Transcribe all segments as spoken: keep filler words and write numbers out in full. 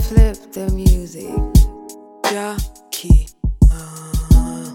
flip the music. Jackie. Uh.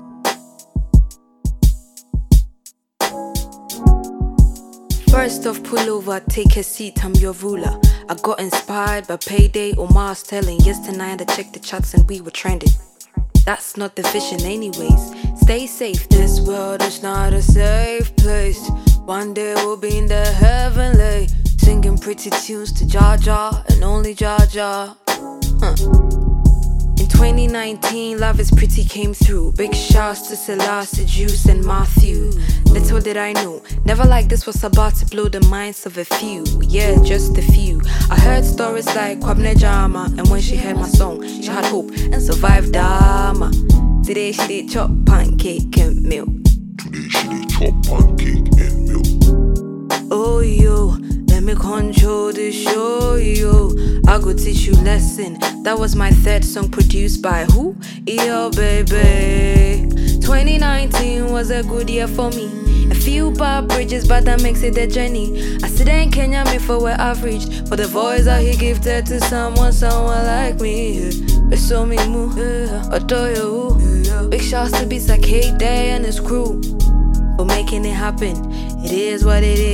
First off, pull over, take a seat, I'm your ruler. I got inspired by Payday or Mars telling. Yesterday I checked the charts and we were trending. That's not the vision anyways. Stay safe, this world is not a safe place. One day we'll be in the heavenly, singing pretty tunes to Jah Jah and only Jah Jah. Huh. In twenty nineteen, Love is Pretty came through. Big shouts to Selassie, Juice and Matthew. Little did I know, never like this was about to blow the minds of a few. Yeah, just a few. I heard stories like Kwabena Jama, and when she heard my song, she had hope and survived Dama. Today she did chop pancake and milk. Today she did chop pancake and milk. Oh yo, let me control the show, yo. I go teach you lesson. That was my third song produced by who? E O baby. twenty nineteen was a good year for me. A few bad bridges, but that makes it a journey. I sit there in Kenya, me for where I've reached. For the voice that he gifted to someone, someone like me. But so me move, adore you. Big shouts to Beats like K Day and his crew for making it happen. It is what it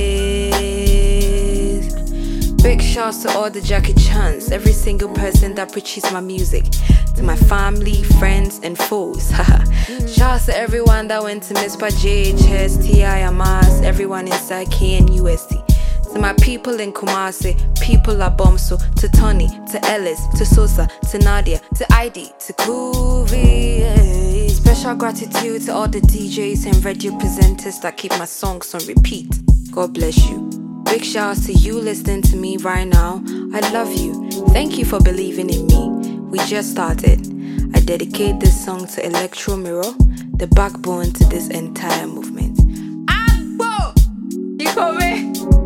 is. Big shouts to all the Jackie Chans, every single person that preaches my music. To my family, friends, and foes. Shouts to everyone that went to Miss J H S, T I M S, everyone inside K N U S T. To my people in Kumasi, people at Bomso, to Tony, to Ellis, to Sosa, to Nadia, to I D, to Kuvi. Special gratitude to all the D Js and radio presenters that keep my songs on repeat. God bless you. Big shouts to you listening to me right now. I love you. Thank you for believing in me. We just started. I dedicate this song to Electro Mirror, the backbone to this entire movement. Agbo! You coming?